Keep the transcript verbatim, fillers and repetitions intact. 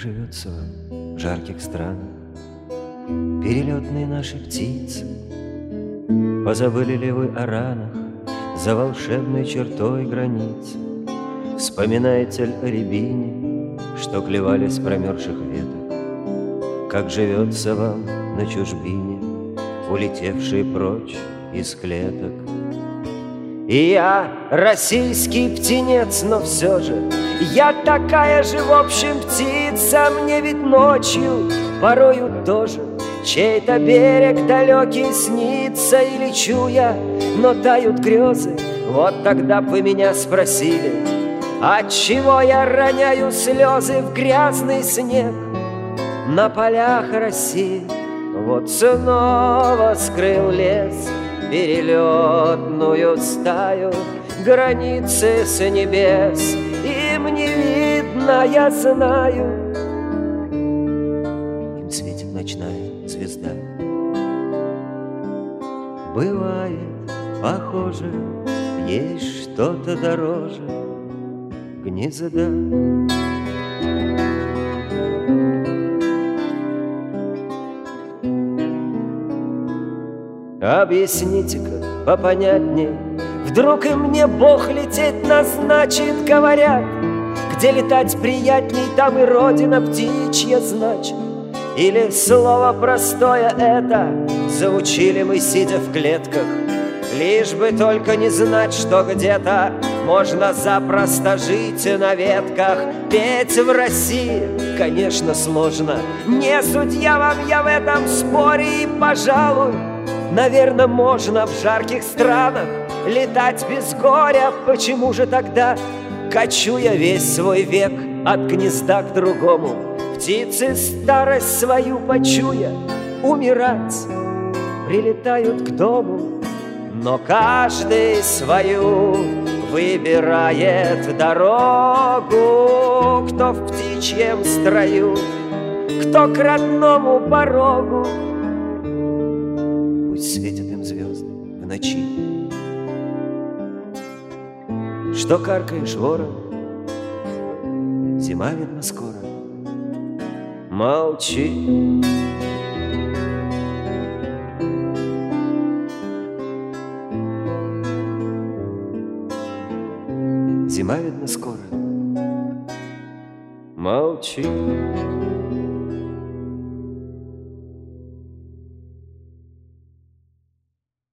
живется вам в жарких странах? Перелетные наши птицы, позабыли ли вы о ранах за волшебной чертой границы? Вспоминаете ли о рябине, что клевали с промерзших веток? Как живется вам на чужбине, улетевшие прочь из клеток? И я российский птенец, но все же я такая же, в общем, птица. Мне ведь ночью порою тоже чей-то берег далекий снится. И лечу я, но тают грезы. Вот тогда б вы меня спросили, отчего я роняю слезы в грязный снег на полях России. Вот снова скрыл лес перелетную стаю, границы с небес им не видно, я знаю. Им светит ночная звезда. Бывает, похоже, есть что-то дороже гнезда. Объясните-ка попонятней, вдруг и мне Бог лететь назначит. Говорят, где летать приятней, там и родина птичья, значит. Или слово простое это заучили мы, сидя в клетках, лишь бы только не знать, что где-то можно запросто жить на ветках. Петь в России, конечно, сложно, не судья вам я в этом споре. И, пожалуй, наверное, можно в жарких странах летать без горя. Почему же тогда качу я весь свой век от гнезда к другому? Птицы старость свою почуя, умирать прилетают к дому. Но каждый свою выбирает дорогу. Кто в птичьем строю, кто к родному порогу. Пусть светят им звезды в ночи. Что каркаешь, ворон? Зима, видно, скоро. Молчи. Зима, видно, скоро. Молчи.